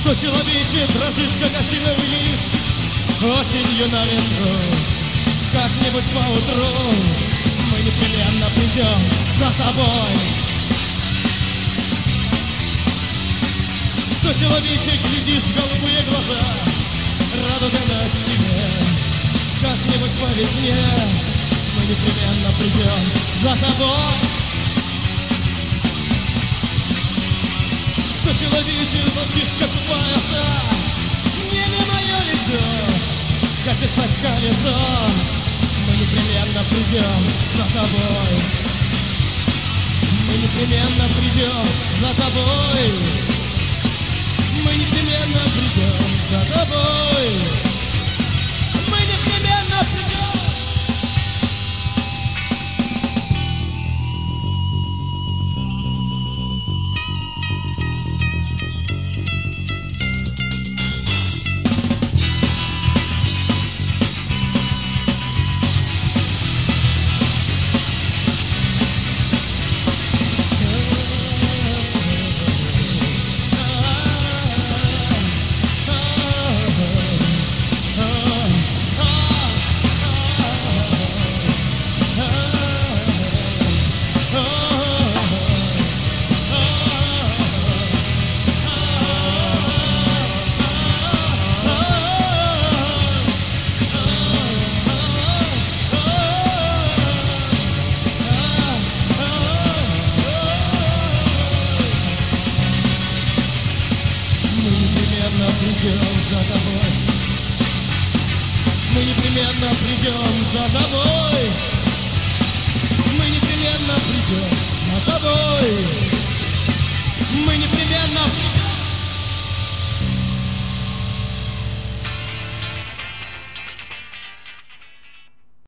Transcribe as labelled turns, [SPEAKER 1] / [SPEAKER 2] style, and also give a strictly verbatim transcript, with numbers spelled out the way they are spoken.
[SPEAKER 1] Что человече дрожишь, как осиновый лист осенью на ветру. Как-нибудь поутру мы непременно придем за тобой. Что человече глядишь, голубые глаза, радуга на стене. Как-нибудь по весне мы непременно придем за тобой. Что человече молчишь, как пояса, небе мое лицо, катится колесо. Мы непременно придем за тобой. Мы непременно придем за тобой. Мы непременно придем за тобой. Мы непременно придем. Придем за тобой. Мы непременно придем за тобой. Мы непременно придем за тобой. Мы непременно придем.